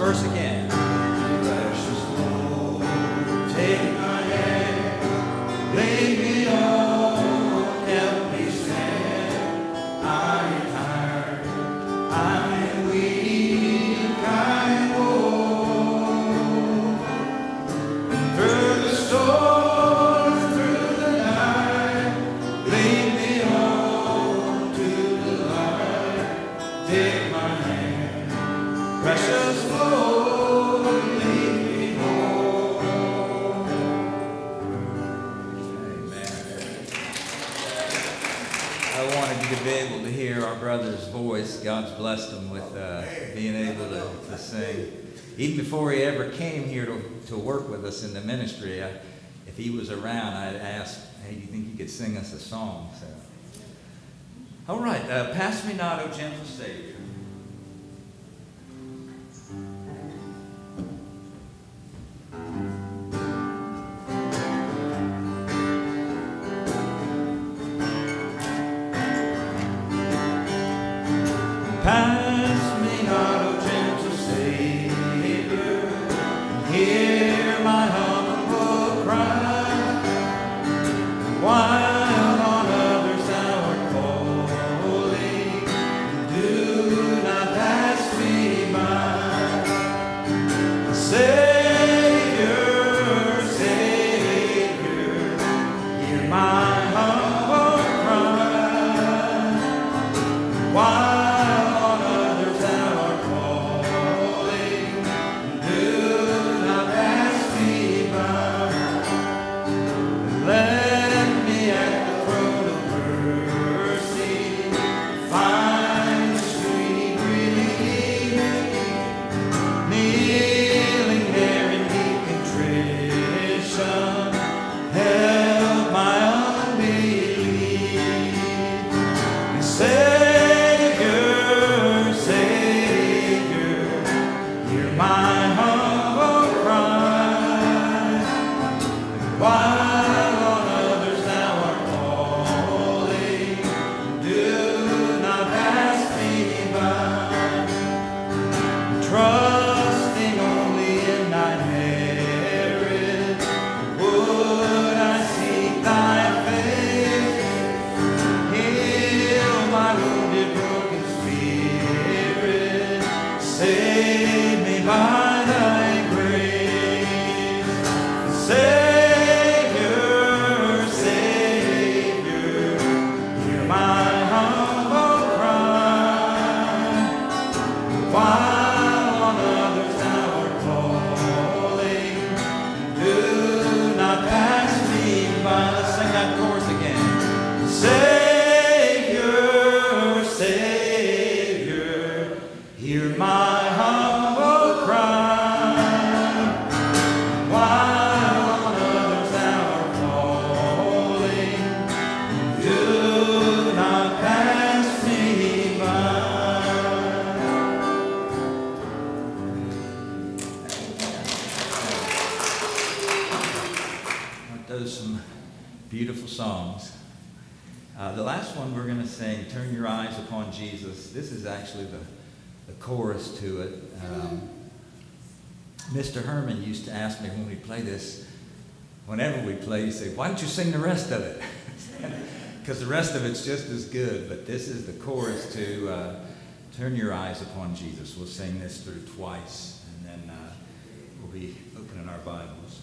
verse again. Precious Lord, take my hand, lead me on, help me stand. I am tired, I am weak, I am old. Through the storm, through the night, lead me on to the light. Take my hand, precious Lord, lead me home. Amen. I wanted you to be able to hear our brother's voice. God's blessed him with being able to sing. Even before he ever came here to work with us in the ministry, if he was around, I'd ask, hey, do you think you could sing us a song? So, all right, Pass Me Not, O Gentle Savior. Pass me not, O gentle Savior, hear my humble cry. While on others thou art calling, do not pass me by. Savior, Savior, hear my humble cry. While beautiful songs. The last one we're going to sing, Turn Your Eyes Upon Jesus. This is actually the chorus to it. Mr. Herman used to ask me when we play this, whenever we play, he'd say, why don't you sing the rest of it? Because the rest of it's just as good, but this is the chorus to Turn Your Eyes Upon Jesus. We'll sing this through twice, and then we'll be opening our Bibles.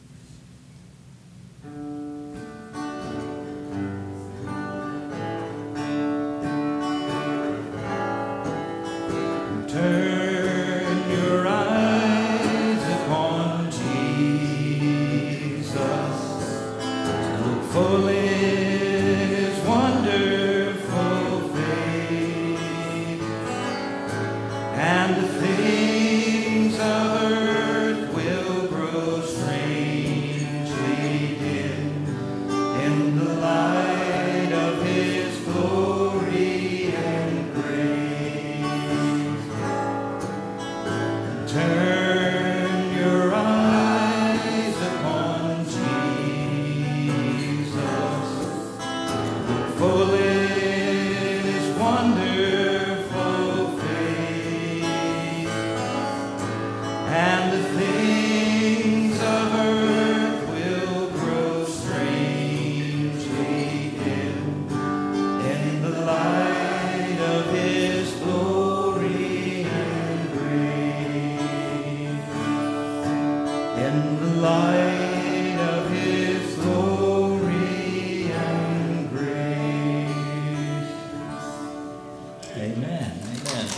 Turn your eyes upon Jesus, look full in His wonderful face, and the things of earth will grow strangely dim in the light of His glory and grace. Turn your eyes upon Jesus, look full in His wonderful face,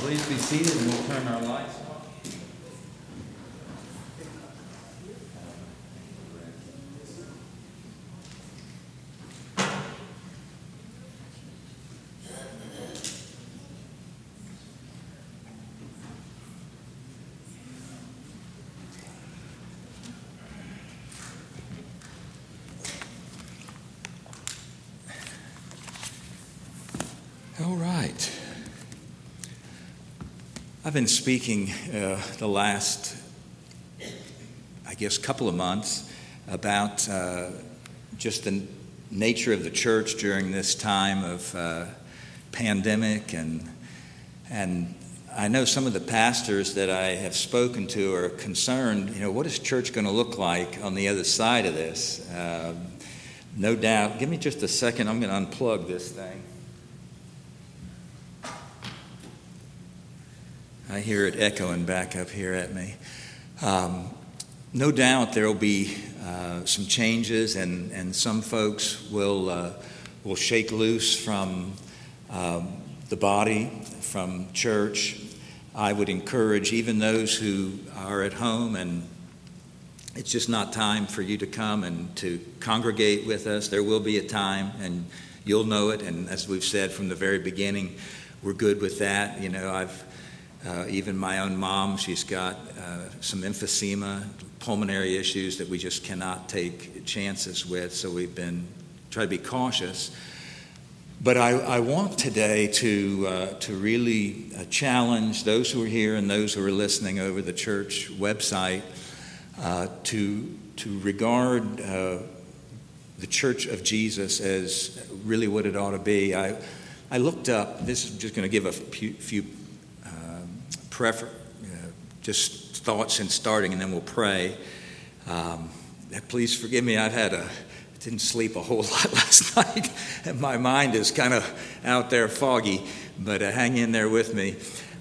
Please be seated and we'll turn our lights on. All right. I've been speaking the last, couple of months about just the nature of the church during this time of pandemic, and I know some of the pastors that I have spoken to are concerned, what is church going to look like on the other side of this? No doubt. Give me just a second. I'm going to unplug this thing. I hear it echoing back up here at me. No doubt there will be some changes, and some folks will shake loose from the body, from church. I would encourage even those who are at home and it's just not time for you to come and to congregate with us. There will be a time, and you'll know it. And as we've said from the very beginning, we're good with that. I've even my own mom, she's got some emphysema, pulmonary issues that we just cannot take chances with, so we've been trying to be cautious. But I want today to really challenge those who are here and those who are listening over the church website to regard the Church of Jesus as really what it ought to be. I looked up, this is just going to give a few just thoughts in starting, and then we'll pray. Please forgive me. Didn't sleep a whole lot last night, and my mind is kind of out there foggy. But hang in there with me.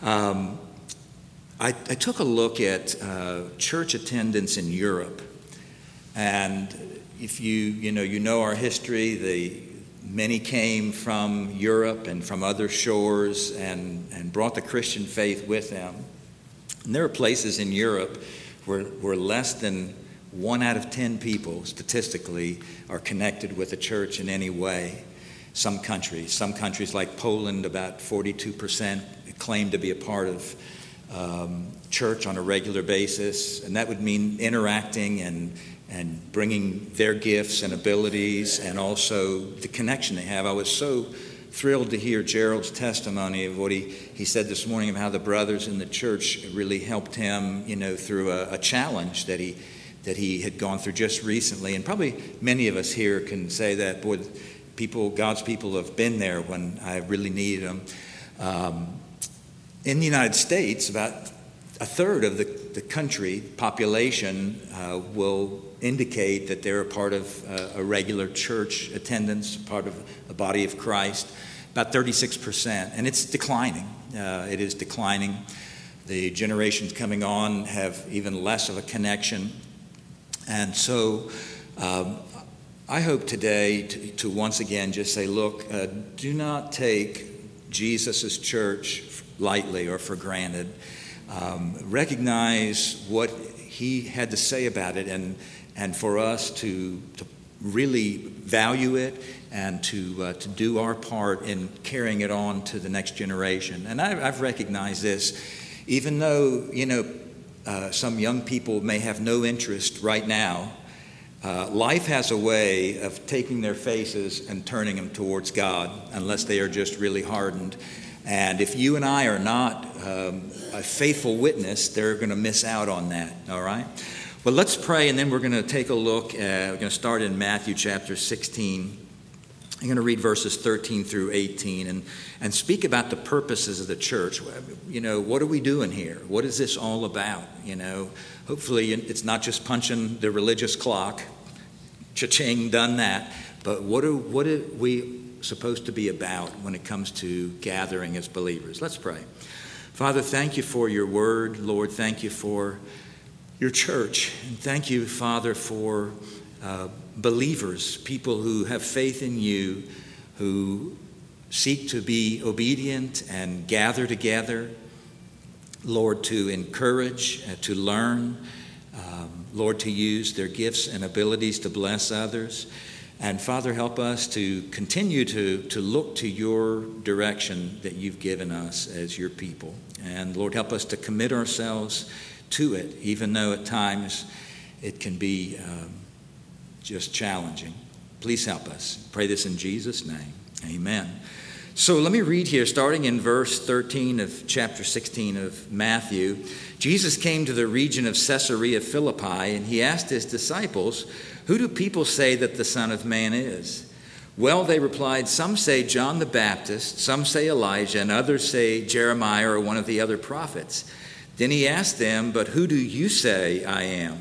I took a look at church attendance in Europe, and if you know our history, many came from Europe and from other shores and brought the Christian faith with them. And there are places in Europe where less than 1 out of 10 people statistically are connected with a church in any way. Some countries like Poland, about 42% claim to be a part of church on a regular basis. And that would mean interacting and bringing their gifts and abilities and also the connection they have. I was so thrilled to hear Gerald's testimony of what he said this morning of how the brothers in the church really helped him, through a challenge that he had gone through just recently. And probably many of us here can say that, boy, God's people have been there when I really needed them. In the United States, about a third of the country population will indicate that they're a part of a regular church attendance, part of a body of Christ, about 36%. And it's declining. It is declining. The generations coming on have even less of a connection. And so I hope today to once again just say, look, do not take Jesus' church lightly or for granted. Recognize what he had to say about it, and for us to really value it and to do our part in carrying it on to the next generation. And I've recognized this, even though some young people may have no interest right now. Life has a way of taking their faces and turning them towards God, unless they are just really hardened. And if you and I are not a faithful witness, they're going to miss out on that, all right? Well, let's pray, and then we're going to take a look. We're going to start in Matthew chapter 16. I'm going to read verses 13 through 18 and speak about the purposes of the church. What are we doing here? What is this all about? Hopefully it's not just punching the religious clock. Cha-ching, done that. But what are we supposed to be about when it comes to gathering as believers? Let's pray. Father, thank you for your word. Lord, thank you for your church. And thank you, Father, for believers, people who have faith in you, who seek to be obedient and gather together Lord, to encourage, to learn, Lord, to use their gifts and abilities to bless others. And Father, help us to continue to look to your direction that you've given us as your people. And Lord, help us to commit ourselves to it, even though at times it can be just challenging. Please help us. Pray this in Jesus' name. Amen. So let me read here, starting in verse 13 of chapter 16 of Matthew. Jesus came to the region of Caesarea Philippi, and he asked his disciples, "Who do people say that the Son of Man is?" "Well," they replied, "some say John the Baptist, some say Elijah, and others say Jeremiah or one of the other prophets." Then he asked them, "But who do you say I am?"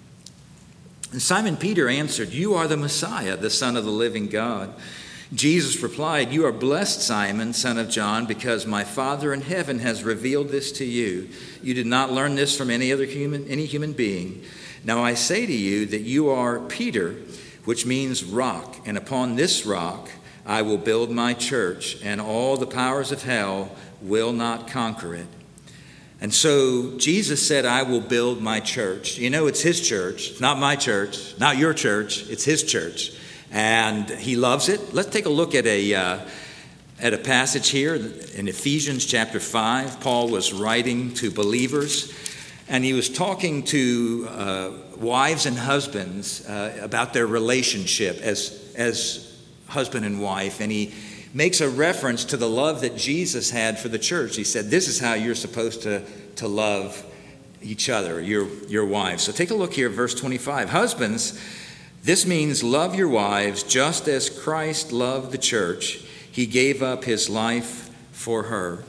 And Simon Peter answered, "You are the Messiah, the Son of the living God." Jesus replied, "You are blessed, Simon, son of John, because my Father in heaven has revealed this to you. You did not learn this from any human being. Now I say to you that you are Peter, which means rock, and upon this rock I will build my church, and all the powers of hell will not conquer it." And so Jesus said, "I will build my church." You know, it's his church. It's not my church, not your church. It's his church. And he loves it. Let's take a look at a passage here in Ephesians chapter 5. Paul was writing to believers, and he was talking to wives and husbands about their relationship as husband and wife. And he makes a reference to the love that Jesus had for the church. He said, "This is how you're supposed to love each other, your wives." So take a look here, verse 25. "Husbands, this means love your wives just as Christ loved the church. He gave up his life for her."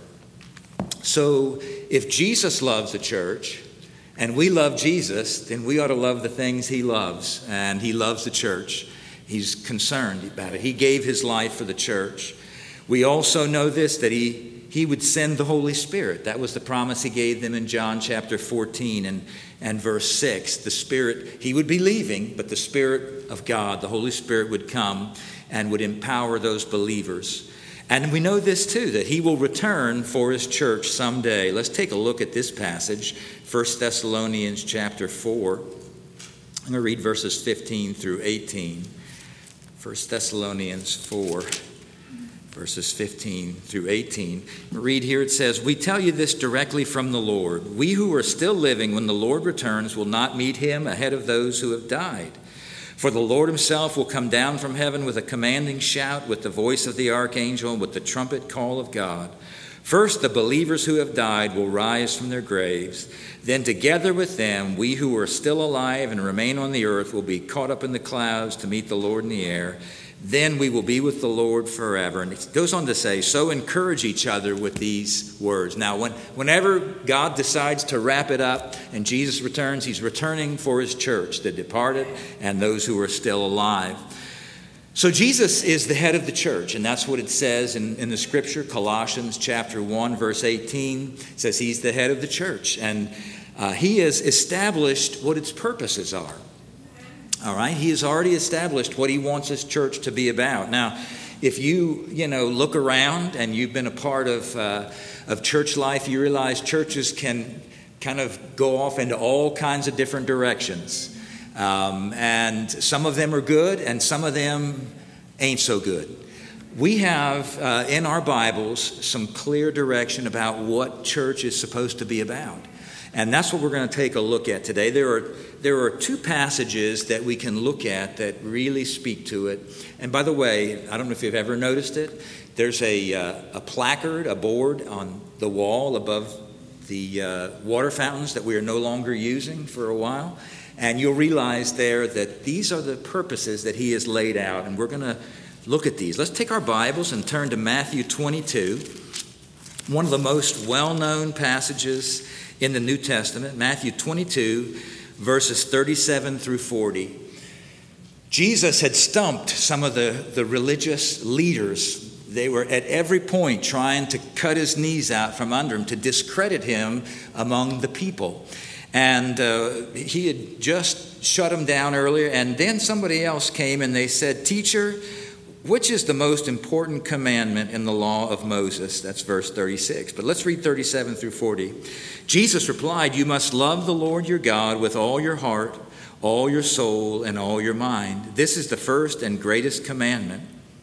So if Jesus loves the church and we love Jesus, then we ought to love the things he loves. And he loves the church. He's concerned about it. He gave his life for the church. We also know this, that he would send the Holy Spirit. That was the promise he gave them in John chapter 14 and verse 6. The Spirit, he would be leaving, but the Spirit of God, the Holy Spirit, would come and would empower those believers. And we know this too, that he will return for his church someday. Let's take a look at this passage, 1 Thessalonians chapter 4. I'm going to read verses 15 through 18. 1 Thessalonians 4. Verses 15 through 18. Read here, it says, "We tell you this directly from the Lord. We who are still living when the Lord returns will not meet him ahead of those who have died. For the Lord himself will come down from heaven with a commanding shout, with the voice of the archangel, and with the trumpet call of God. First, the believers who have died will rise from their graves. Then together with them, we who are still alive and remain on the earth will be caught up in the clouds to meet the Lord in the air. Then we will be with the Lord forever." And it goes on to say, so encourage each other with these words. Now, whenever God decides to wrap it up and Jesus returns, he's returning for his church, the departed and those who are still alive. So Jesus is the head of the church, and that's what it says in the scripture. Colossians chapter 1, verse 18 says he's the head of the church, and he has established what its purposes are. All right, he has already established what he wants his church to be about. Now, if you look around and you've been a part of church life, you realize churches can kind of go off into all kinds of different directions. And some of them are good and some of them ain't so good. We have in our Bibles some clear direction about what church is supposed to be about. And that's what we're going to take a look at today. There are two passages that we can look at that really speak to it. And by the way, I don't know if you've ever noticed it. There's a placard, a board on the wall above the water fountains that we are no longer using for a while. And you'll realize there that these are the purposes that he has laid out. And we're going to look at these. Let's take our Bibles and turn to Matthew 22, one of the most well-known passages in the New Testament, Matthew 22, verses 37 through 40. Jesus had stumped some of the religious leaders. They were at every point trying to cut his knees out from under him, to discredit him among the people. And he had just shut him down earlier, and then somebody else came and they said, "Teacher, which is the most important commandment in the law of Moses? That's verse 36. But let's read 37 through 40. Jesus replied, you must love the Lord your God with all your heart, all your soul, and all your mind. This is the first and greatest commandment.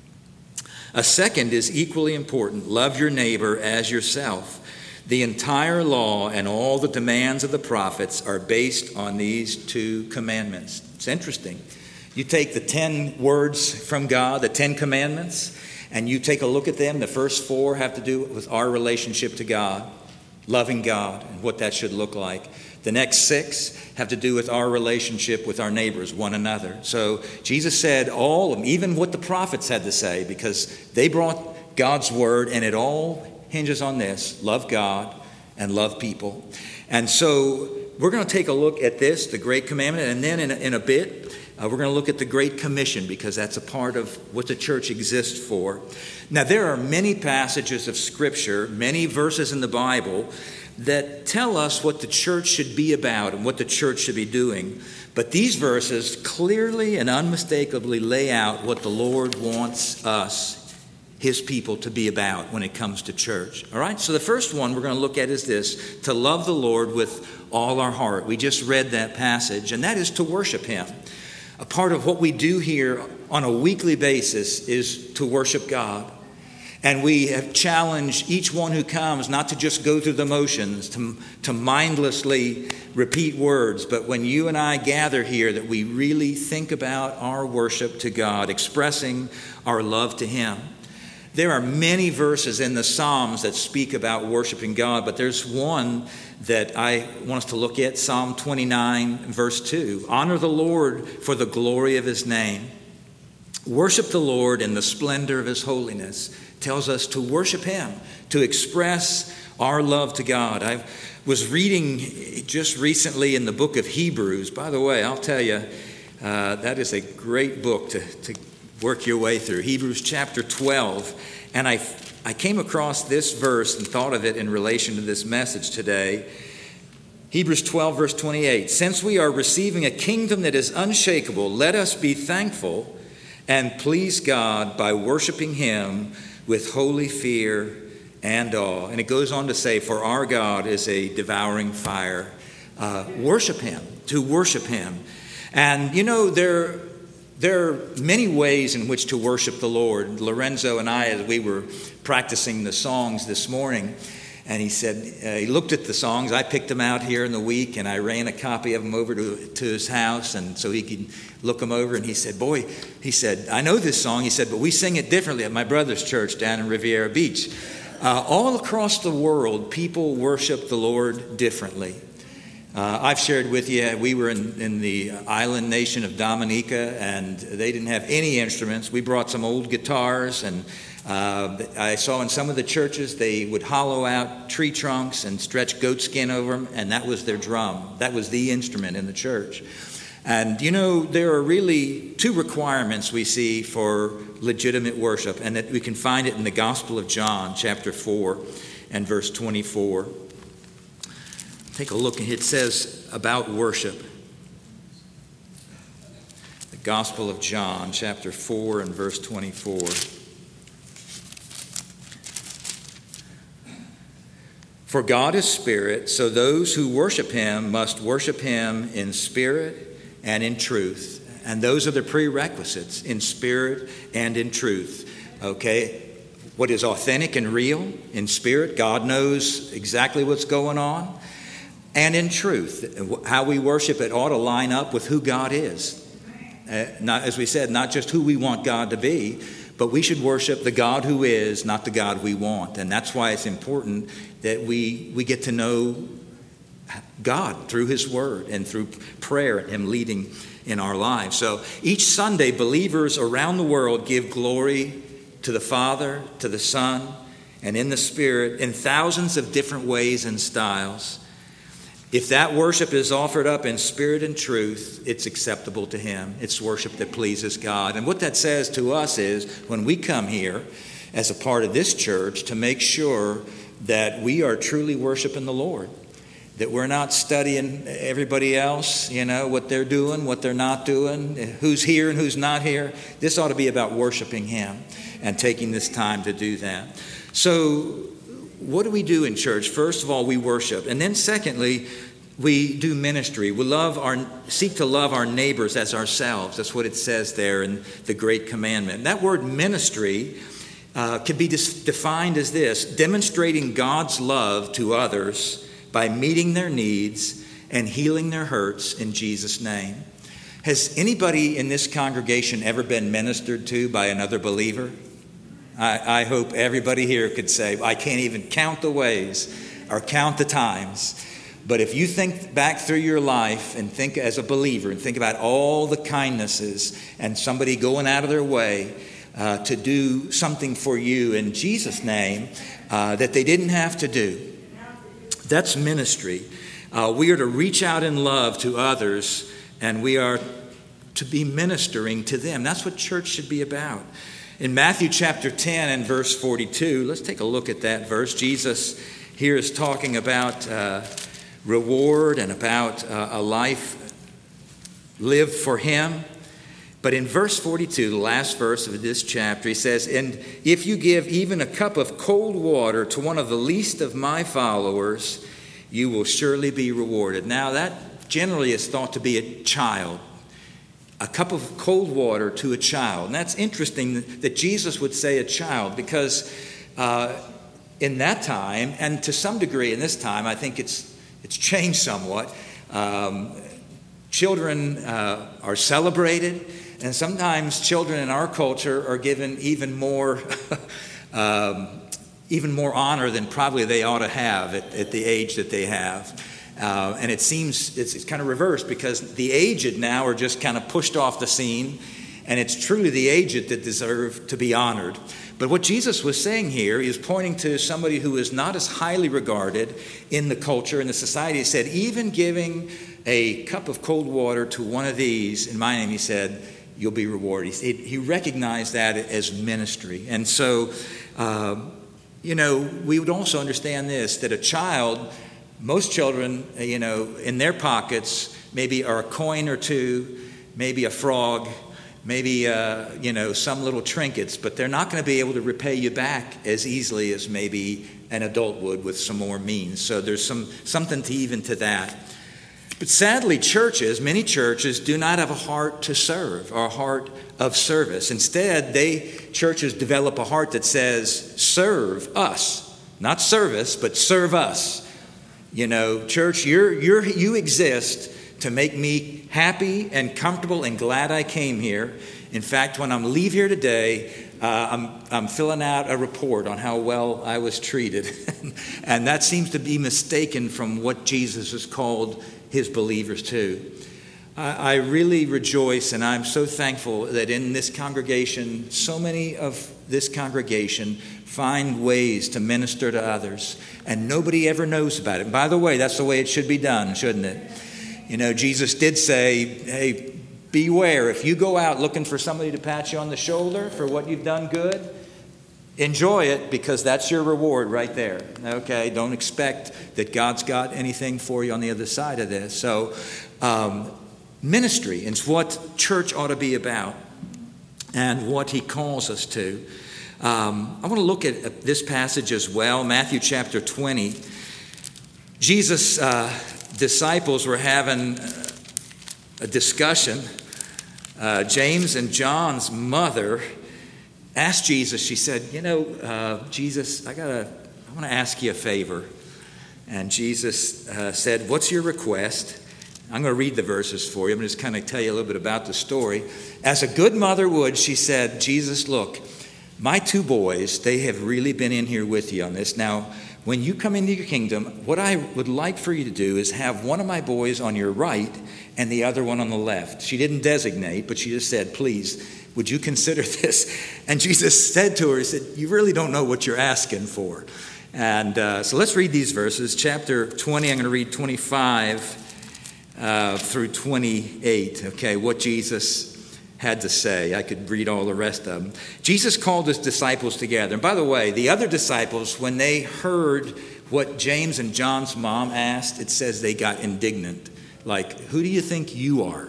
A second is equally important. Love your neighbor as yourself. The entire law and all the demands of the prophets are based on these two commandments. It's interesting. You take the 10 words from God, the 10 commandments, and you take a look at them. The first 4 have to do with our relationship to God, loving God, and what that should look like. The next 6 have to do with our relationship with our neighbors, one another. So Jesus said all of them, even what the prophets had to say, because they brought God's word, and it all hinges on this: love God and love people. And so we're going to take a look at this, the Great Commandment, and then in a bit, we're going to look at the Great Commission, because that's a part of what the church exists for. Now, there are many passages of Scripture, many verses in the Bible that tell us what the church should be about and what the church should be doing. But these verses clearly and unmistakably lay out what the Lord wants us, his people, to be about when it comes to church. All right? So the first one we're going to look at is this: to love the Lord with all our heart. We just read that passage, and that is to worship him. A part of what we do here on a weekly basis is to worship God. And we have challenged each one who comes not to just go through the motions, to mindlessly repeat words, but when you and I gather here, that we really think about our worship to God, expressing our love to him. There are many verses in the Psalms that speak about worshiping God, but there's one that I want us to look at, Psalm 29, verse 2. Honor the Lord for the glory of his name. Worship the Lord in the splendor of his holiness. Tells us to worship him, to express our love to God. I was reading just recently in the book of Hebrews. By the way, I'll tell you, that is a great book to work your way through. Hebrews chapter 12. And I came across this verse and thought of it in relation to this message today. Hebrews 12, verse 28. Since we are receiving a kingdom that is unshakable, let us be thankful and please God by worshiping him with holy fear and awe. And it goes on to say, for our God is a devouring fire. Worship him, to worship him. And you know, there are many ways in which to worship the Lord. Lorenzo and I, as we were practicing the songs this morning, and he said, he looked at the songs. I picked them out here in the week, and I ran a copy of them over to his house, and so he could look them over. And he said, boy, he said, I know this song. He said, but we sing it differently at my brother's church down in Riviera Beach. All across the world, people worship the Lord differently. I've shared with you, we were in the island nation of Dominica, and they didn't have any instruments. We brought some old guitars, and I saw in some of the churches they would hollow out tree trunks and stretch goat skin over them, and that was their drum. That was the instrument in the church. And you know, there are really 2 requirements we see for legitimate worship, and that we can find it in the Gospel of John, chapter 4 and verse 24. Take a look, and it says about worship. The Gospel of John, chapter 4 and verse 24. For God is spirit, so those who worship him must worship him in spirit and in truth. And those are the prerequisites, in spirit and in truth. Okay? What is authentic and real in spirit? God knows exactly what's going on. And in truth, how we worship it ought to line up with who God is. Not, as we said, not just who we want God to be, but we should worship the God who is, not the God we want. And that's why it's important that we get to know God through his word and through prayer and him leading in our lives. So each Sunday, believers around the world give glory to the Father, to the Son, and in the Spirit in thousands of different ways and styles. If that worship is offered up in spirit and truth, it's acceptable to him. It's worship that pleases God. And what that says to us is, when we come here as a part of this church, to make sure that we are truly worshiping the Lord. that we're not studying everybody else, what they're doing, what they're not doing, who's here and who's not here. This ought to be about worshiping him and taking this time to do that. So what do we do in church? First of all, we worship. And then secondly, we do ministry. We seek to love our neighbors as ourselves. That's what it says there in the Great Commandment. And that word ministry can be defined as this: demonstrating God's love to others by meeting their needs and healing their hurts in Jesus' name. Has anybody in this congregation ever been ministered to by another believer? I hope everybody here could say, I can't even count the ways or count the times. But if you think back through your life and think as a believer and think about all the kindnesses and somebody going out of their way to do something for you in Jesus' name that they didn't have to do, that's ministry. We are to reach out in love to others, and we are to be ministering to them. That's what church should be about. In Matthew chapter 10 and verse 42, let's take a look at that verse. Jesus here is talking about reward and about a life lived for him. But in verse 42, the last verse of this chapter, he says, "And if you give even a cup of cold water to one of the least of my followers, you will surely be rewarded." Now that generally is thought to be a child. A cup of cold water to a child. And that's interesting that Jesus would say a child, because in that time, and to some degree in this time, I think it's changed somewhat. Children are celebrated, and sometimes children in our culture are given even more honor than probably they ought to have at the age that they have. And it seems it's kind of reversed, because the aged now are just kind of pushed off the scene, and it's truly the aged that deserve to be honored. But what Jesus was saying here is pointing to somebody who is not as highly regarded in the culture, in the society. He said, even giving a cup of cold water to one of these in my name, he said, you'll be rewarded. He recognized that as ministry. And so, we would also understand this, that a child, most children, in their pockets, maybe are a coin or two, maybe a frog, maybe, some little trinkets, but they're not going to be able to repay you back as easily as maybe an adult would with some more means. So there's something to that. But sadly, many churches do not have a heart to serve, or a heart of service. Instead, churches develop a heart that says, serve us. Not service, but serve us. Church, you exist to make me happy and comfortable and glad I came here. In fact, when I'm leave here today, I'm filling out a report on how well I was treated. And that seems to be mistaken from what Jesus has called his believers to. I really rejoice, and I'm so thankful that in this congregation, so many of this congregation find ways to minister to others, and nobody ever knows about it. And by the way, that's the way it should be done, shouldn't it? Jesus did say, hey, beware. If you go out looking for somebody to pat you on the shoulder for what you've done good, enjoy it, because that's your reward right there. Okay? Don't expect that God's got anything for you on the other side of this. So, ministry is what church ought to be about, and what he calls us to. I want to look at this passage as well, Matthew chapter 20. Jesus' disciples were having a discussion. James and John's mother asked Jesus, she said, Jesus, I want to ask you a favor. And Jesus said, what's your request? I'm going to read the verses for you. I'm going to just kind of tell you a little bit about the story. As a good mother would, she said, Jesus, look, my two boys, they have really been in here with you on this. Now, when you come into your kingdom, what I would like for you to do is have one of my boys on your right and the other one on the left. She didn't designate, but she just said, please, would you consider this? And Jesus said to her, he said, you really don't know what you're asking for. And so let's read these verses. Chapter 20, I'm going to read 25 through 28. Okay, what Jesus had to say. I could read all the rest of them. Jesus called his disciples together. And by the way, the other disciples, when they heard what James and John's mom asked, it says they got indignant. Like, who do you think you are?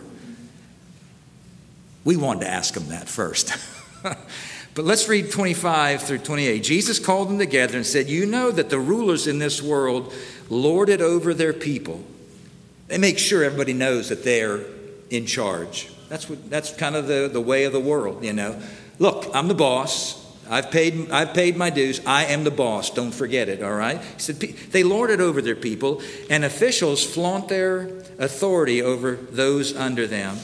We wanted to ask them that first. But let's read 25 through 28. Jesus called them together and said, you know that the rulers in this world lord it over their people. They make sure everybody knows that they're in charge. That's kind of the way of the world, you know. Look, I'm the boss. I've paid my dues. I am the boss. Don't forget it, all right? He said they lord it over their people, and officials flaunt their authority over those under them.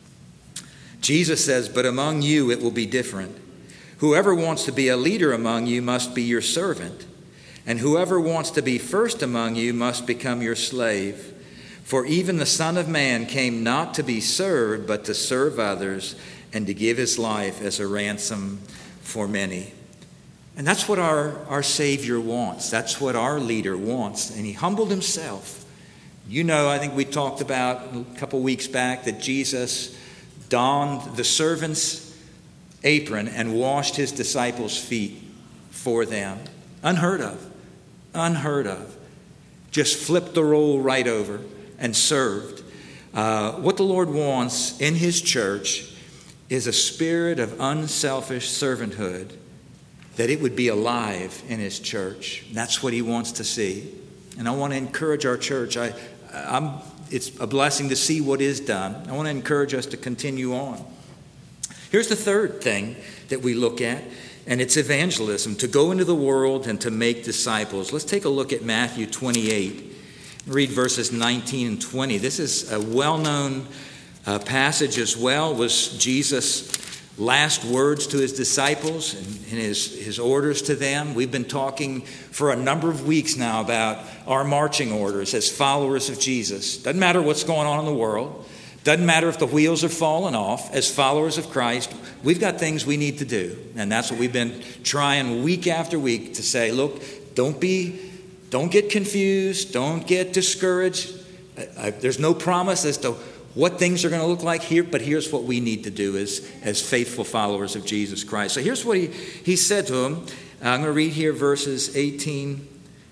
Jesus says, but among you it will be different. Whoever wants to be a leader among you must be your servant, and whoever wants to be first among you must become your slave. For even the Son of Man came not to be served, but to serve others, and to give his life as a ransom for many. And that's what our Savior wants. That's what our leader wants. And he humbled himself. You know, I think we talked about a couple weeks back that Jesus donned the servant's apron and washed his disciples' feet for them. Unheard of. Unheard of. Just flipped the role right over and served. What the Lord wants in his church is a spirit of unselfish servanthood, that it would be alive in his church. That's what he wants to see. And I want to encourage our church. It's a blessing to see what is done. I want to encourage us to continue on. Here's the third thing that we look at, and it's evangelism, to go into the world and to make disciples. Let's take a look at Matthew 28. Read verses 19 and 20. This is a well-known passage as well. It was Jesus' last words to his disciples and his orders to them. We've been talking for a number of weeks now about our marching orders as followers of Jesus. Doesn't matter what's going on in the world. Doesn't matter if the wheels are falling off. As followers of Christ, we've got things we need to do. And that's what we've been trying week after week to say, look, don't get confused. Don't get discouraged. There's no promise as to what things are going to look like here, but here's what we need to do as faithful followers of Jesus Christ. So here's what he said to them. I'm going to read here verses 18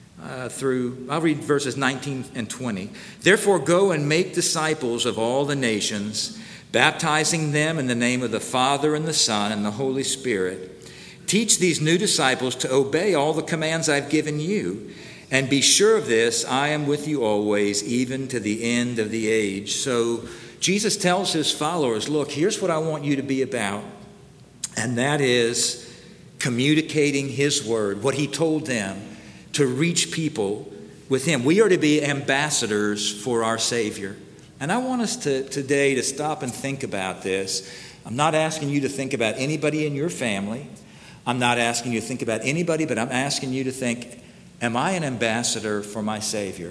I'll read verses 19 and 20. Therefore go and make disciples of all the nations, baptizing them in the name of the Father and the Son and the Holy Spirit. Teach these new disciples to obey all the commands I've given you. And be sure of this, I am with you always, even to the end of the age. So Jesus tells his followers, look, here's what I want you to be about. And that is communicating his word, what he told them, to reach people with him. We are to be ambassadors for our Savior. And I want us today to stop and think about this. I'm not asking you to think about anybody in your family. I'm not asking you to think about anybody, but I'm asking you to think, am I an ambassador for my Savior?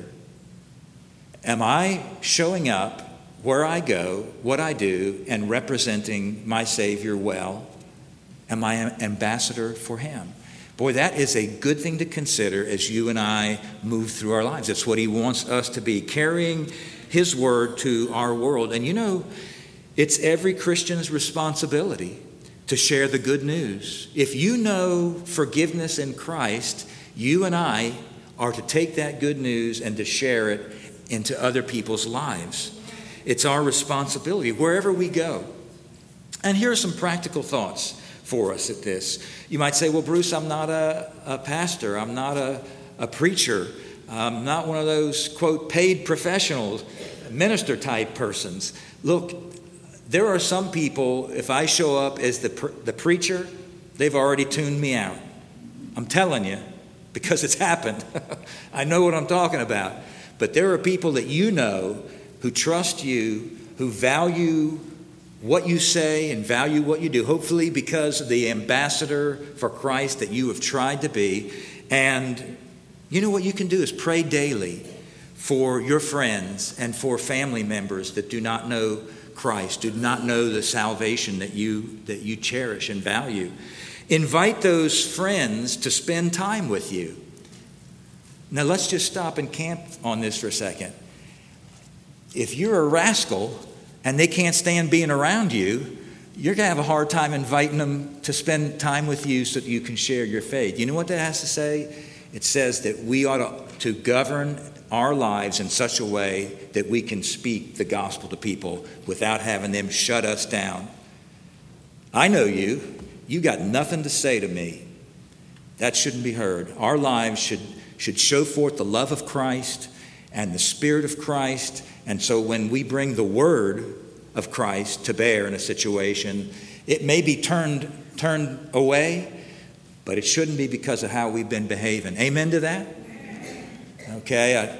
Am I showing up where I go, what I do, and representing my Savior well? Am I an ambassador for him? Boy, that is a good thing to consider as you and I move through our lives. That's what he wants us to be, carrying his word to our world. And you know, it's every Christian's responsibility to share the good news. If you know forgiveness in Christ, you and I are to take that good news and to share it into other people's lives. It's our responsibility wherever we go. And here are some practical thoughts for us at this. You might say, well, Bruce, I'm not a pastor. I'm not a preacher. I'm not one of those, quote, paid professional minister type persons. Look, there are some people, if I show up as the preacher, they've already tuned me out. I'm telling you, because it's happened. I know what I'm talking about. But there are people that you know who trust you, who value what you say and value what you do, hopefully because of the ambassador for Christ that you have tried to be. And you know what you can do is pray daily for your friends and for family members that do not know Christ, do not know the salvation that you cherish and value. Invite those friends to spend time with you. Now let's just stop and camp on this for a second. If you're a rascal and they can't stand being around you, you're going to have a hard time inviting them to spend time with you so that you can share your faith. You know what that has to say? It says that we ought to govern our lives in such a way that we can speak the gospel to people without having them shut us down. I know you. You got nothing to say to me. That shouldn't be heard. Our lives should show forth the love of Christ and the Spirit of Christ. And so when we bring the word of Christ to bear in a situation, it may be turned away, but it shouldn't be because of how we've been behaving. Amen to that? Okay,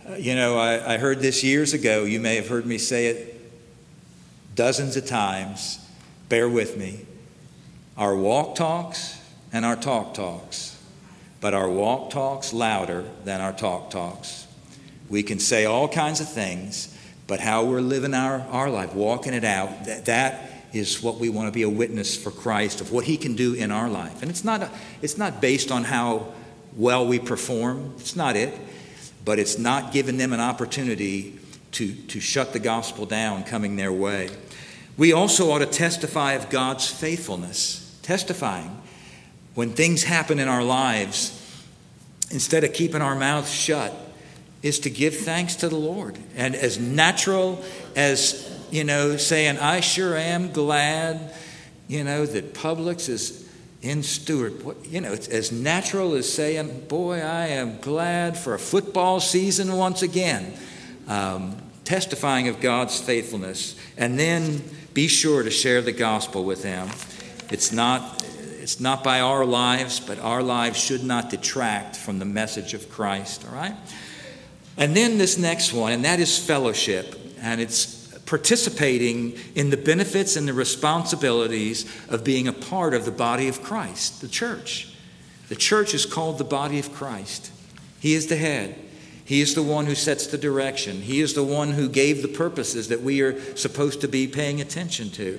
I heard this years ago. You may have heard me say it dozens of times. Bear with me. Our walk talks and our talk talks, but our walk talks louder than our talk talks. We can say all kinds of things, but how we're living our life, walking it out, that is what we want to be a witness for Christ of what he can do in our life. And it's not based on how well we perform. It's not it. But it's not giving them an opportunity to shut the gospel down coming their way. We also ought to testify of God's faithfulness. Testifying. When things happen in our lives, instead of keeping our mouths shut, is to give thanks to the Lord. And as natural as, saying, I sure am glad, that Publix is in Stewart. It's as natural as saying, boy, I am glad for a football season once again. Testifying of God's faithfulness. And then be sure to share the gospel with them. It's not by our lives, but our lives should not detract from the message of Christ, all right? And then this next one, and that is fellowship. And it's participating in the benefits and the responsibilities of being a part of the body of Christ, the church. The church is called the body of Christ. He is the head. He is the one who sets the direction. He is the one who gave the purposes that we are supposed to be paying attention to.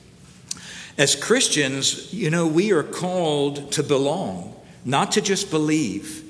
As Christians, we are called to belong, not to just believe.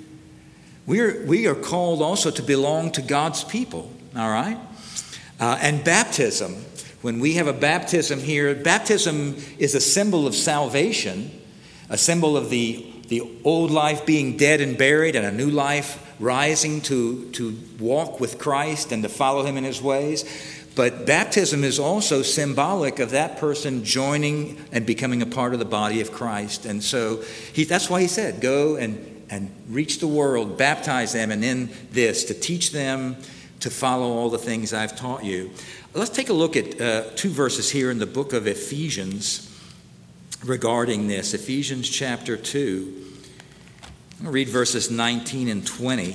We are called also to belong to God's people, all right? And baptism, when we have a baptism here, baptism is a symbol of salvation, a symbol of the old life being dead and buried and a new life rising to walk with Christ and to follow him in his ways. But baptism is also symbolic of that person joining and becoming a part of the body of Christ. And so that's why he said, go and reach the world, baptize them, and then this, to teach them to follow all the things I've taught you. Let's take a look at 2 verses here in the book of Ephesians regarding this. Ephesians chapter 2. I'm going to read verses 19 and 20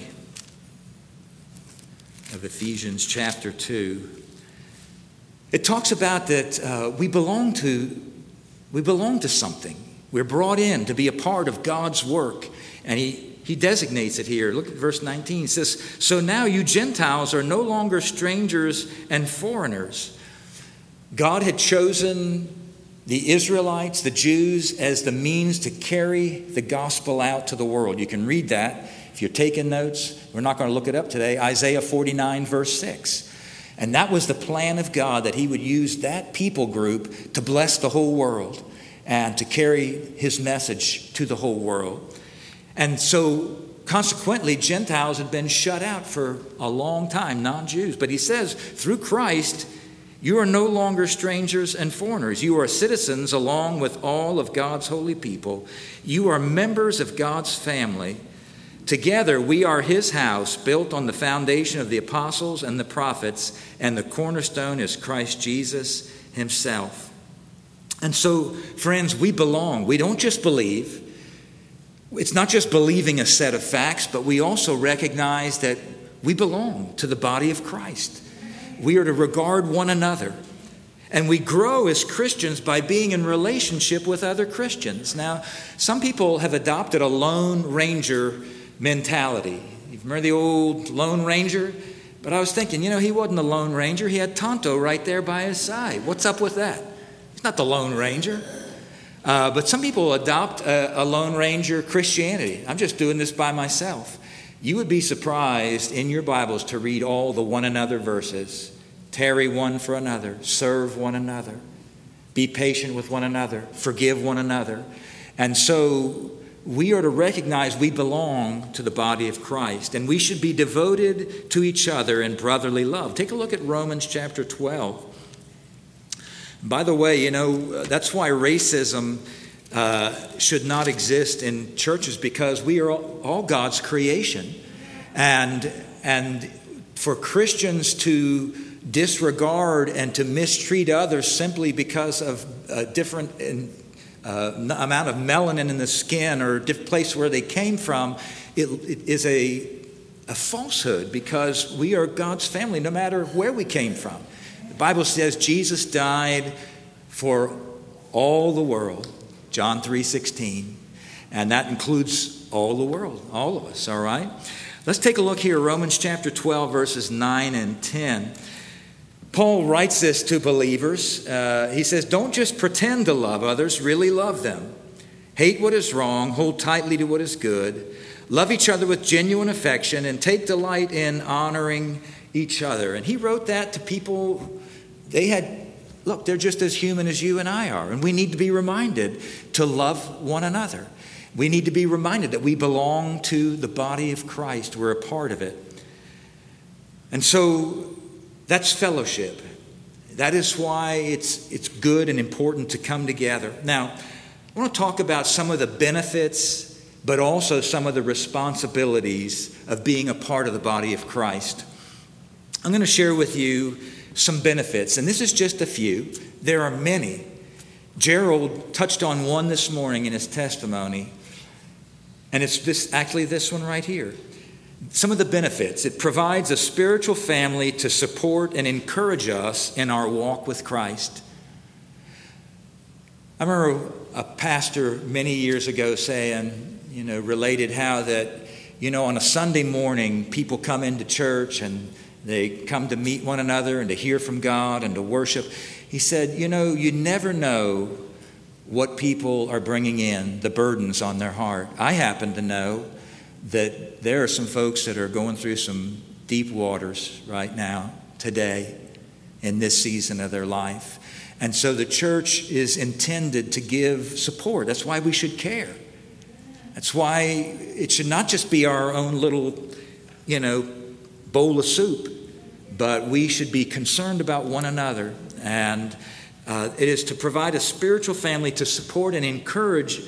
of Ephesians chapter 2. It talks about that we belong to something. We're brought in to be a part of God's work. And he designates it here. Look at verse 19. It says, so now you Gentiles are no longer strangers and foreigners. God had chosen the Israelites, the Jews, as the means to carry the gospel out to the world. You can read that if you're taking notes. We're not going to look it up today. Isaiah 49, verse 6. And that was the plan of God, that he would use that people group to bless the whole world and to carry his message to the whole world. And so, consequently, Gentiles had been shut out for a long time, non-Jews. But he says, through Christ, you are no longer strangers and foreigners. You are citizens along with all of God's holy people. You are members of God's family. Together, we are his house, built on the foundation of the apostles and the prophets, and the cornerstone is Christ Jesus himself. And so, friends, we belong. We don't just believe. It's not just believing a set of facts, but we also recognize that we belong to the body of Christ. We are to regard one another. And we grow as Christians by being in relationship with other Christians. Now, some people have adopted a Lone Ranger mentality. You remember the old Lone Ranger? But I was thinking, he wasn't the Lone Ranger. He had Tonto right there by his side. What's up with that? He's not the Lone Ranger. But some people adopt a Lone Ranger Christianity. I'm just doing this by myself. You would be surprised in your Bibles to read all the one another verses. Tarry one for another. Serve one another. Be patient with one another. Forgive one another. And so we are to recognize we belong to the body of Christ, and we should be devoted to each other in brotherly love. Take a look at Romans chapter 12. By the way, that's why racism should not exist in churches, because we are all God's creation. And for Christians to disregard and to mistreat others simply because of a different amount of melanin in the skin or a different place where they came from, it is a falsehood, because we are God's family no matter where we came from. The Bible says Jesus died for all the world, John 3:16, and that includes all the world, all of us, all right? Let's take a look here, Romans chapter 12, verses 9 and 10. Paul writes this to believers. He says, don't just pretend to love others, really love them. Hate what is wrong, hold tightly to what is good. Love each other with genuine affection, and take delight in honoring each other. And he wrote that to people. They're just as human as you and I are, and we need to be reminded to love one another. We need to be reminded that we belong to the body of Christ. We're a part of it. And so that's fellowship. That is why it's good and important to come together. Now, I want to talk about some of the benefits, but also some of the responsibilities of being a part of the body of Christ. I'm going to share with you some benefits, and this is just a few. There are many. Gerald touched on one this morning in his testimony, and it's this one right here. Some of the benefits. It provides a spiritual family to support and encourage us in our walk with Christ. I remember a pastor many years ago saying, related how that, on a Sunday morning, people come into church and they come to meet one another and to hear from God and to worship. He said, you never know what people are bringing in, the burdens on their heart. I happen to know that there are some folks that are going through some deep waters right now, today, in this season of their life. And so the church is intended to give support. That's why we should care. That's why it should not just be our own little, bowl of soup, but we should be concerned about one another. And it is to provide a spiritual family to support and encourage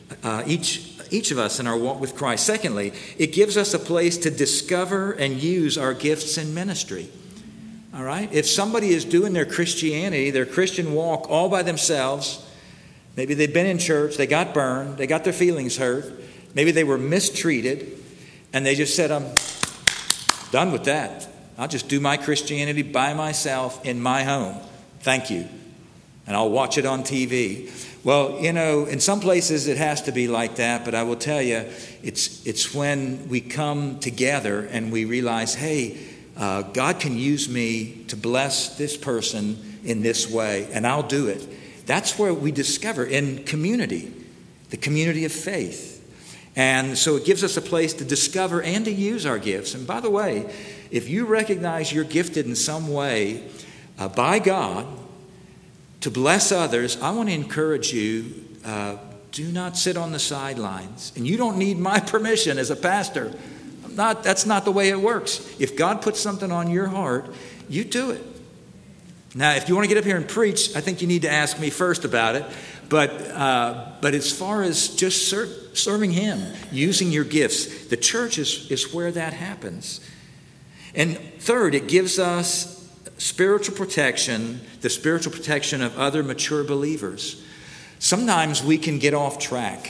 each of us in our walk with Christ. Secondly, it gives us a place to discover and use our gifts in ministry. All right? If somebody is doing their Christianity, their Christian walk all by themselves, maybe they've been in church, they got burned, they got their feelings hurt, maybe they were mistreated, and they just said, I'm done with that. I'll just do my Christianity by myself in my home. Thank you. And I'll watch it on TV. Well, in some places it has to be like that, but I will tell you, it's when we come together and we realize, hey, God can use me to bless this person in this way, and I'll do it. That's where we discover in community, the community of faith. And so it gives us a place to discover and to use our gifts. And by the way, if you recognize you're gifted in some way by God to bless others, I want to encourage you, do not sit on the sidelines. And you don't need my permission as a pastor. That's not the way it works. If God puts something on your heart, you do it. Now, if you want to get up here and preach, I think you need to ask me first about it. But as far as just serving Him, using your gifts, the church is where that happens. And third, it gives us spiritual protection, the spiritual protection of other mature believers. Sometimes we can get off track,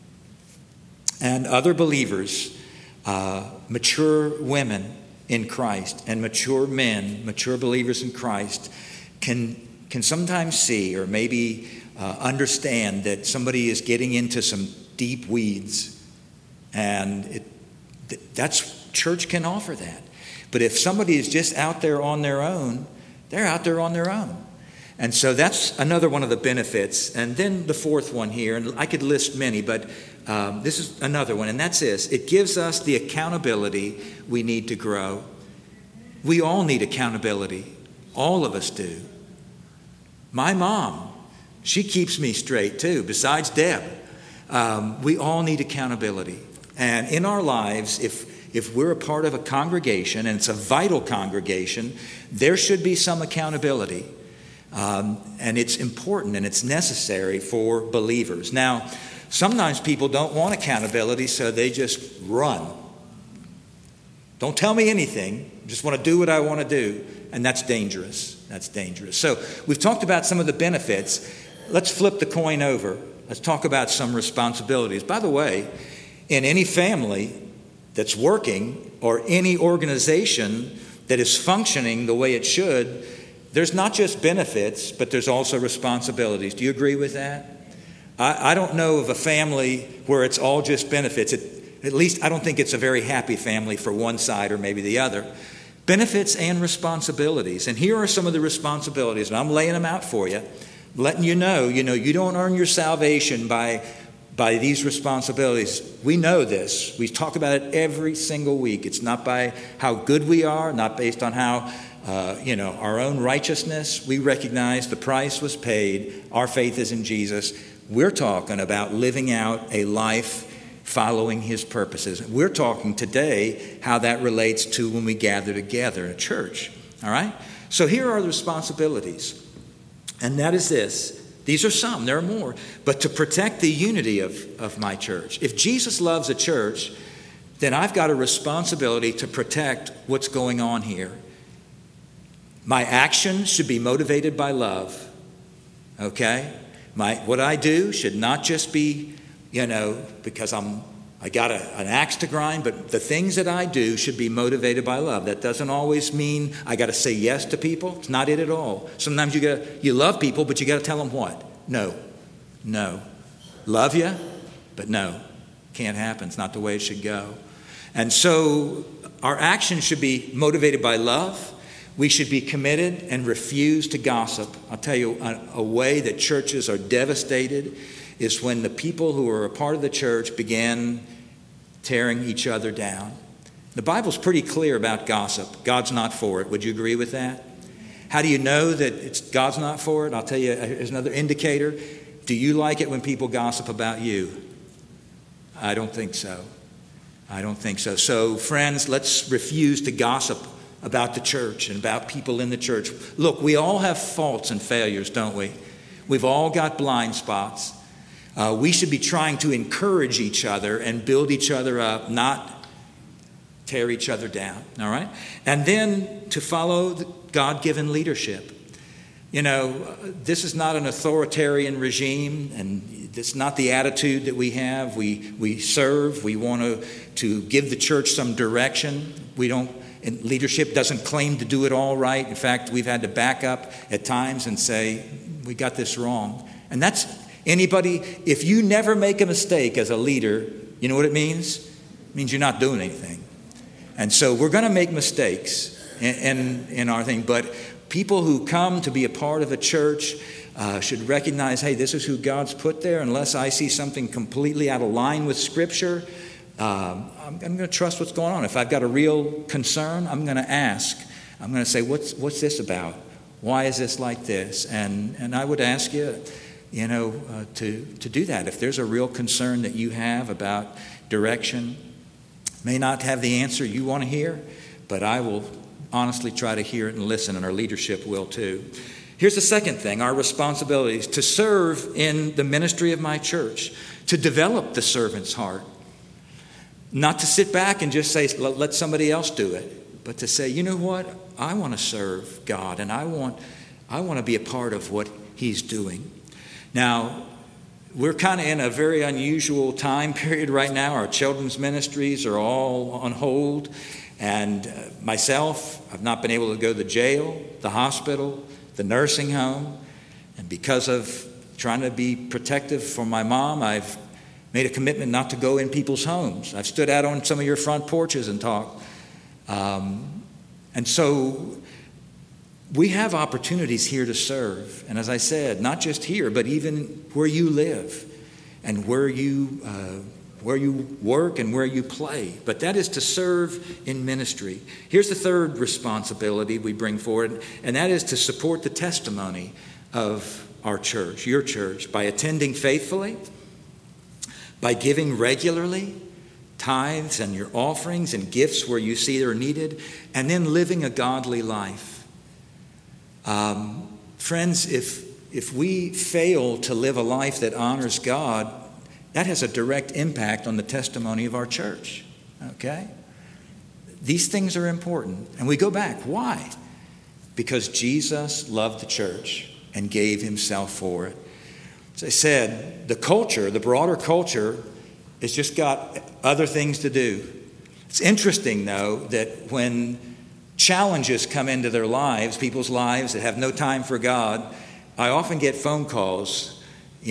and other believers, mature women in Christ and mature men, mature believers in Christ, can sometimes see or maybe understand that somebody is getting into some deep weeds, and that's church can offer that. But if somebody is just out there on their own, they're out there on their own. And so that's another one of the benefits. And then the fourth one here, and I could list many, but this is another one, and that's this. It gives us the accountability we need to grow. We all need accountability. All of us do. My mom, she keeps me straight too, besides Deb. We all need accountability. And in our lives, if we're a part of a congregation, and it's a vital congregation, there should be some accountability. And it's important and it's necessary for believers. Now, sometimes people don't want accountability, so they just run. Don't tell me anything. Just want to do what I want to do. And that's dangerous. That's dangerous. So we've talked about some of the benefits. Let's flip the coin over. Let's talk about some responsibilities. By the way, in any family that's working or any organization that is functioning the way it should, there's not just benefits, but there's also responsibilities. Do you agree with that? I don't know of a family where it's all just benefits. At least I don't think it's a very happy family for one side or maybe the other. Benefits and responsibilities. And here are some of the responsibilities, and I'm laying them out for you, letting you know, you don't earn your salvation by these responsibilities. We know this. We talk about it every single week. It's not by how good we are, not based on how, our own righteousness. We recognize the price was paid. Our faith is in Jesus. We're talking about living out a life following his purposes. We're talking today how that relates to when we gather together in a church. All right? So here are the responsibilities. And that is this. These are some. There are more. But to protect the unity of my church. If Jesus loves a church, then I've got a responsibility to protect what's going on here. My action should be motivated by love. Okay? What I do should not just be, because I got an axe to grind, but the things that I do should be motivated by love. That doesn't always mean I got to say yes to people. It's not it at all. Sometimes you love people, but you got to tell them what? No. Love you, but no. Can't happen. It's not the way it should go. And so our actions should be motivated by love. We should be committed and refuse to gossip. I'll tell you, a way that churches are devastated is when the people who are a part of the church begin tearing each other down. The Bible's pretty clear about gossip. God's not for it. Would you agree with that? How do you know that God's not for it? I'll tell you, here's another indicator. Do you like it when people gossip about you? I don't think so. So, friends, let's refuse to gossip about the church and about people in the church. Look, we all have faults and failures, don't we? We've all got blind spots. We should be trying to encourage each other and build each other up, not tear each other down, all right? And then to follow the God-given leadership. This is not an authoritarian regime, and it's not the attitude that we have. We serve. We want to give the church some direction. And leadership doesn't claim to do it all right. In fact, we've had to back up at times and say, we got this wrong. And that's anybody, if you never make a mistake as a leader, you know what it means? It means you're not doing anything. And so we're going to make mistakes in our thing. But people who come to be a part of a church should recognize, hey, this is who God's put there. Unless I see something completely out of line with Scripture, I'm going to trust what's going on. If I've got a real concern, I'm going to ask. I'm going to say, what's this about? Why is this like this? And I would ask you, to do that. If there's a real concern that you have about direction, may not have the answer you want to hear, but I will honestly try to hear it and listen, and our leadership will too. Here's the second thing, our responsibilities: to serve in the ministry of my church, to develop the servant's heart. Not to sit back and just say, let somebody else do it, but to say, you know what? I want to serve God, and I want to be a part of what he's doing. Now, we're kind of in a very unusual time period right now. Our children's ministries are all on hold, and myself, I've not been able to go to the jail, the hospital, the nursing home, and because of trying to be protective for my mom, I've made a commitment not to go in people's homes. I've stood out on some of your front porches and talked. And so we have opportunities here to serve. And as I said, not just here, but even where you live and where you work and where you play. But that is to serve in ministry. Here's the third responsibility we bring forward, and that is to support the testimony of our church, your church, by attending faithfully, by giving regularly, tithes and your offerings and gifts where you see they're needed, and then living a godly life. Friends, if we fail to live a life that honors God, that has a direct impact on the testimony of our church. Okay? These things are important. And we go back. Why? Because Jesus loved the church and gave himself for it. As I said, the broader culture, has just got other things to do. It's interesting, though, that when challenges come into their lives, people's lives that have no time for God, I often get phone calls,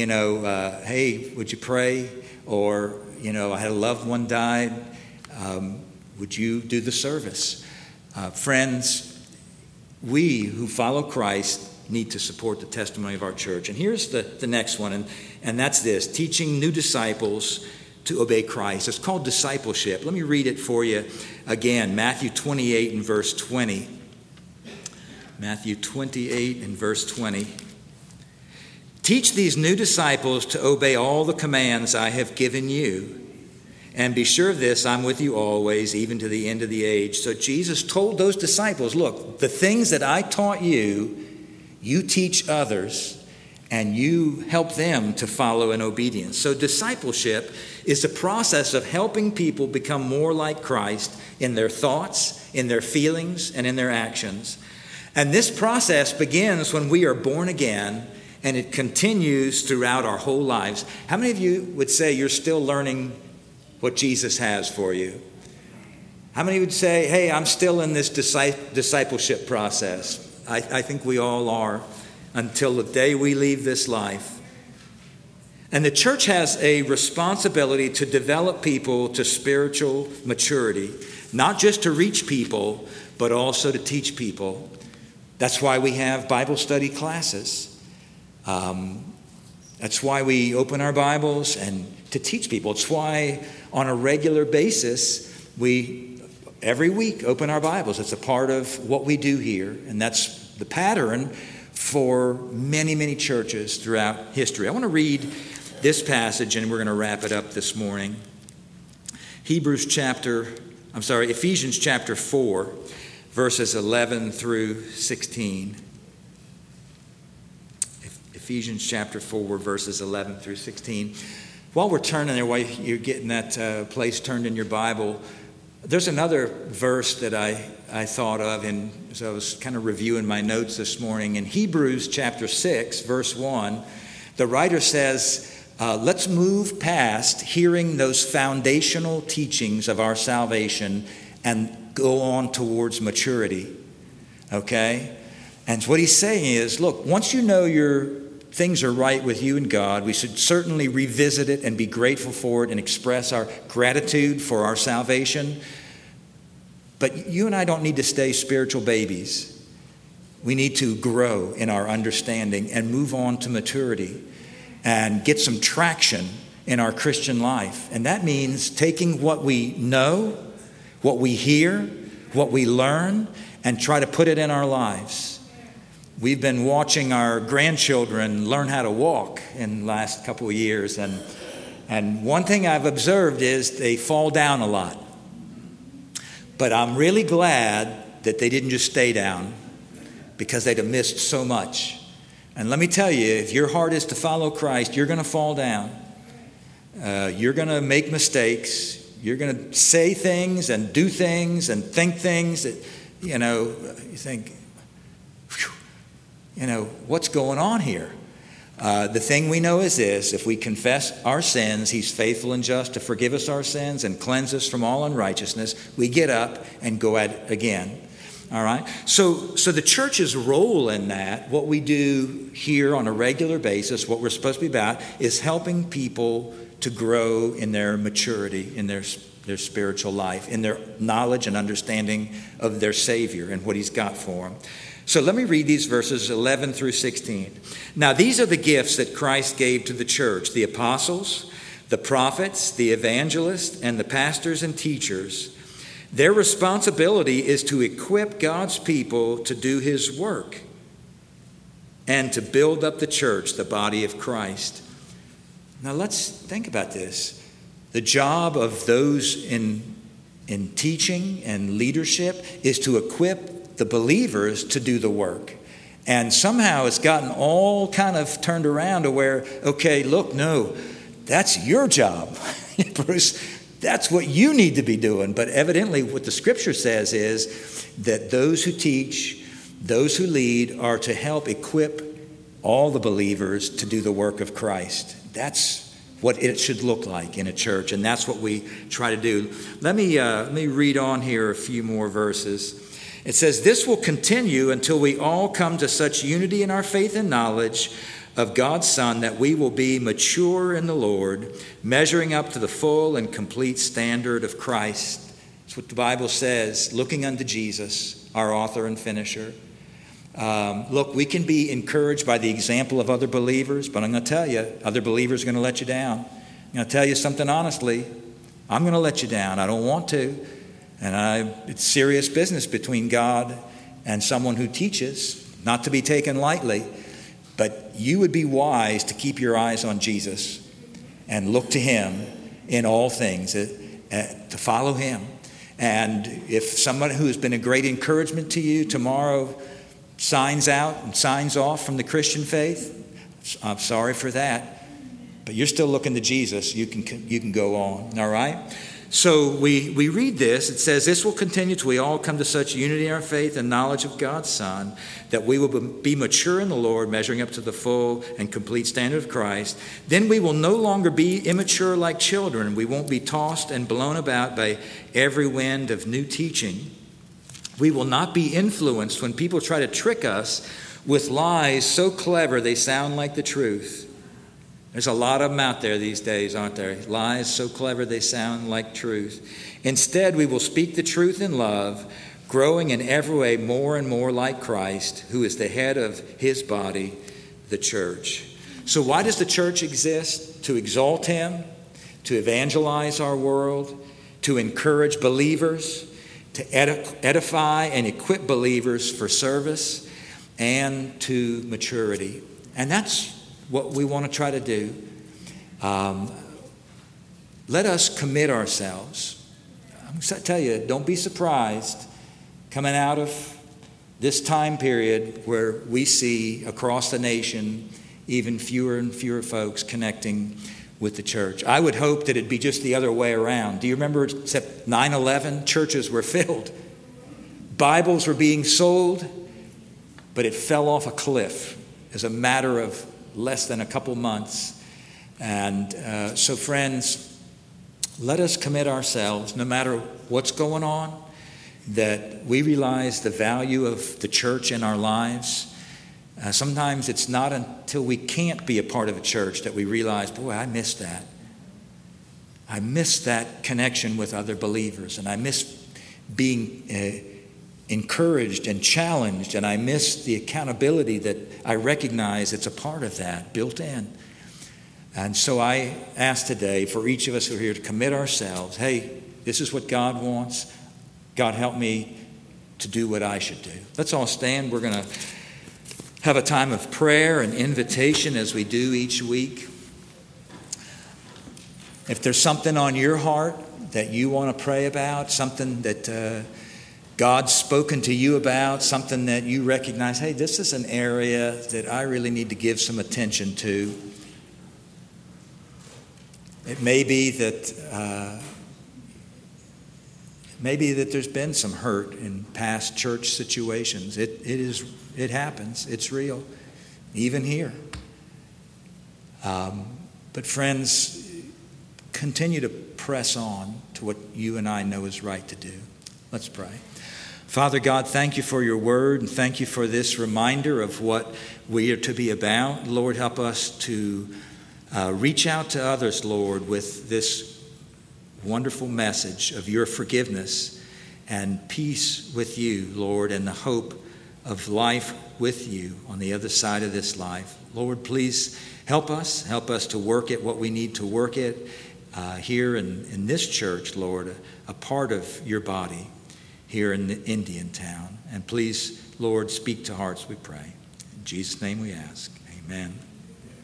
hey, would you pray? Or, I had a loved one died. Would you do the service? Friends, we who follow Christ need to support the testimony of our church. And here's the next one, and that's this: teaching new disciples to obey Christ. It's called discipleship. Let me read it for you again. Matthew 28 and verse 20. Matthew 28 and verse 20. Teach these new disciples to obey all the commands I have given you. And be sure of this, I'm with you always, even to the end of the age. So Jesus told those disciples, look, the things that I taught you, you teach others, and you help them to follow in obedience. So discipleship is the process of helping people become more like Christ in their thoughts, in their feelings, and in their actions. And this process begins when we are born again, and it continues throughout our whole lives. How many of you would say you're still learning what Jesus has for you? How many would say, hey, I'm still in this discipleship process? I think we all are, until the day we leave this life. And the church has a responsibility to develop people to spiritual maturity, not just to reach people, but also to teach people. That's why we have Bible study classes. That's why we open our Bibles and to teach people. It's why on a regular basis we every week open our Bibles. It's a part of what we do here, and that's the pattern for many, many churches throughout history. I want to read this passage, and we're going to wrap it up this morning. Ephesians chapter 4, verses 11 through 16. Ephesians chapter 4, verses 11 through 16. While we're turning there, while you're getting that place turned in your Bible, there's another verse that I thought of, and as I was kind of reviewing my notes this morning. In Hebrews chapter 6, verse 1, the writer says, let's move past hearing those foundational teachings of our salvation and go on towards maturity. Okay? And what he's saying is, look, once you know your things are right with you and God, we should certainly revisit it and be grateful for it and express our gratitude for our salvation. But you and I don't need to stay spiritual babies. We need to grow in our understanding and move on to maturity and get some traction in our Christian life. And that means taking what we know, what we hear, what we learn, and try to put it in our lives. We've been watching our grandchildren learn how to walk in the last couple of years. And one thing I've observed is they fall down a lot. But I'm really glad that they didn't just stay down, because they'd have missed so much. And let me tell you, if your heart is to follow Christ, you're going to fall down. You're going to make mistakes. You're going to say things and do things and think things that, you think, what's going on here? The thing we know is this: if we confess our sins, He's faithful and just to forgive us our sins and cleanse us from all unrighteousness. We get up and go at it again. All right? So the church's role in that, what we do here on a regular basis, what we're supposed to be about, is helping people to grow in their maturity, in their spiritual life, in their knowledge and understanding of their Savior and what He's got for them. So let me read these verses 11 through 16. Now these are the gifts that Christ gave to the church: the apostles, the prophets, the evangelists, and the pastors and teachers. Their responsibility is to equip God's people to do His work and to build up the church, the body of Christ. Now let's think about this. The job of those in teaching and leadership is to equip the believers to do the work. And somehow it's gotten all kind of turned around to where, okay, look, no, that's your job. Bruce, that's what you need to be doing. But evidently what the scripture says is that those who teach, those who lead are to help equip all the believers to do the work of Christ. That's what it should look like in a church, and that's what we try to do. Let me read on here a few more verses. It says, "This will continue until we all come to such unity in our faith and knowledge of God's Son that we will be mature in the Lord, measuring up to the full and complete standard of Christ." That's what the Bible says, looking unto Jesus, our author and finisher. Look, we can be encouraged by the example of other believers, but I'm going to tell you, other believers are going to let you down. I'm going to tell you something honestly. I'm going to let you down. I don't want to. And it's serious business between God and someone who teaches, not to be taken lightly. But you would be wise to keep your eyes on Jesus and look to him in all things, to follow him. And if somebody who has been a great encouragement to you tomorrow signs out and signs off from the Christian faith, I'm sorry for that. But you're still looking to Jesus. You can go on, all right? So we read this. It says, "This will continue till we all come to such unity in our faith and knowledge of God's Son, that we will be mature in the Lord, measuring up to the full and complete standard of Christ. Then we will no longer be immature like children. We won't be tossed and blown about by every wind of new teaching. We will not be influenced when people try to trick us with lies so clever they sound like the truth." There's a lot of them out there these days, aren't there? Lies so clever they sound like truth. "Instead, we will speak the truth in love, growing in every way more and more like Christ, who is the head of his body, the church." So why does the church exist? To exalt him, to evangelize our world, to encourage believers, to edify and equip believers for service and to maturity. And that's what we want to try to do. Let us commit ourselves. I'm going to tell you, don't be surprised coming out of this time period where we see across the nation even fewer and fewer folks connecting with the church. I would hope that it'd be just the other way around. Do you remember 9/11? Churches were filled. Bibles were being sold, but it fell off a cliff as a matter of less than a couple months. And so friends, let us commit ourselves, no matter what's going on, that we realize the value of the church in our lives. Sometimes it's not until we can't be a part of a church that we realize, boy, I miss that. I miss that connection with other believers, and I miss being encouraged and challenged, and I miss the accountability that I recognize it's a part of that, built in. And so I ask today for each of us who are here to commit ourselves. Hey, this is what God wants. God, help me to do what I should do. Let's all stand. We're going to have a time of prayer and invitation as we do each week. If there's something on your heart that you want to pray about, something that God's spoken to you about, something that you recognize, hey, this is an area that I really need to give some attention to. It may be that there's been some hurt in past church situations. It happens. It's real, even here. But friends, continue to press on to what you and I know is right to do. Let's pray. Father God, thank you for your word, and thank you for this reminder of what we are to be about. Lord, help us to reach out to others, Lord, with this wonderful message of your forgiveness and peace with you, Lord, and the hope of life with you on the other side of this life. Lord, please help us to work at what we need to work at here in this church, Lord, a part of your body here in the Indian town. And please, Lord, speak to hearts, we pray. In Jesus' name we ask. Amen.